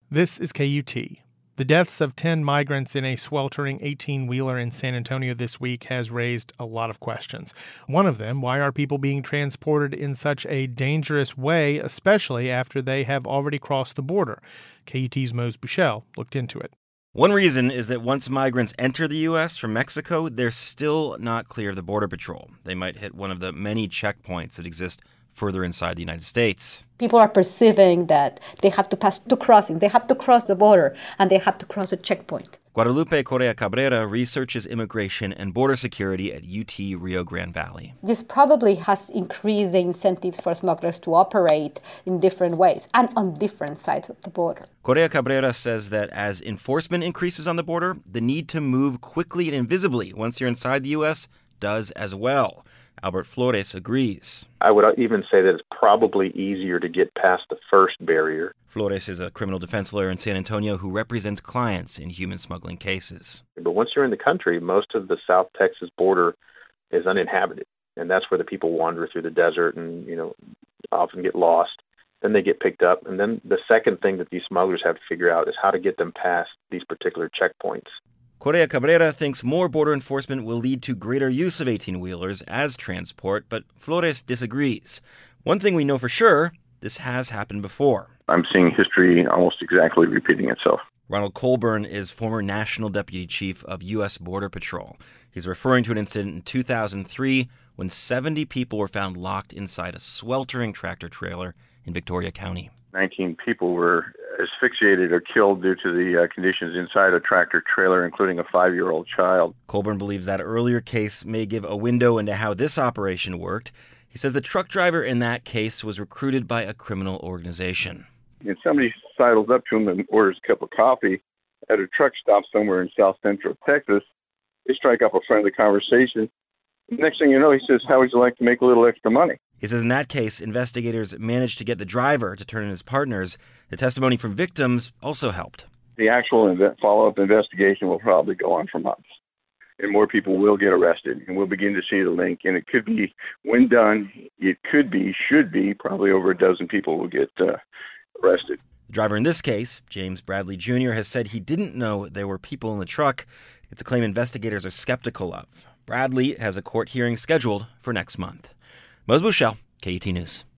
This is KUT. The deaths of 10 migrants in a sweltering 18-wheeler in San Antonio this week has raised a lot of questions. One of them, why are people being transported in such a dangerous way, especially after they have already crossed the border? KUT's Mose Buchel looked into it. One reason is that once migrants enter the U.S. from Mexico, they're still not clear of the Border Patrol. They might hit one of the many checkpoints that exist further inside the United States. People are perceiving that they have to pass two crossings. They have to cross the border, and they have to cross a checkpoint. Guadalupe Correa Cabrera researches immigration and border security at UT Rio Grande Valley. This probably has increased the incentives for smugglers to operate in different ways and on different sides of the border. Correa Cabrera says that as enforcement increases on the border, the need to move quickly and invisibly once you're inside the U.S. does as well. Albert Flores agrees. I would even say that it's probably easier to get past the first barrier. Flores is a criminal defense lawyer in San Antonio who represents clients in human smuggling cases. But once you're in the country, most of the South Texas border is uninhabited. And that's where the people wander through the desert and, often get lost. Then they get picked up. And then the second thing that these smugglers have to figure out is how to get them past these particular checkpoints. Correa Cabrera thinks more border enforcement will lead to greater use of 18-wheelers as transport, but Flores disagrees. One thing we know for sure, this has happened before. I'm seeing history almost exactly repeating itself. Ronald Colburn is former National Deputy Chief of U.S. Border Patrol. He's referring to an incident in 2003 when 70 people were found locked inside a sweltering tractor trailer in Victoria County. 19 people were asphyxiated or killed due to the conditions inside a tractor trailer, including a 5-year-old child. Colburn believes that earlier case may give a window into how this operation worked. He says the truck driver in that case was recruited by a criminal organization. And somebody sidles up to him and orders a cup of coffee at a truck stop somewhere in south central Texas. They strike up a friendly conversation. Next thing you know, he says, "How would you like to make a little extra money?" He says in that case, investigators managed to get the driver to turn in his partners. The testimony from victims also helped. The actual follow-up investigation will probably go on for months. And more people will get arrested, and we'll begin to see the link. And it could be, when done, should be, probably over a dozen people will get arrested. The driver in this case, James Bradley Jr., has said he didn't know there were people in the truck. It's a claim investigators are skeptical of. Bradley has a court hearing scheduled for next month. Mose Buchel, KUT News.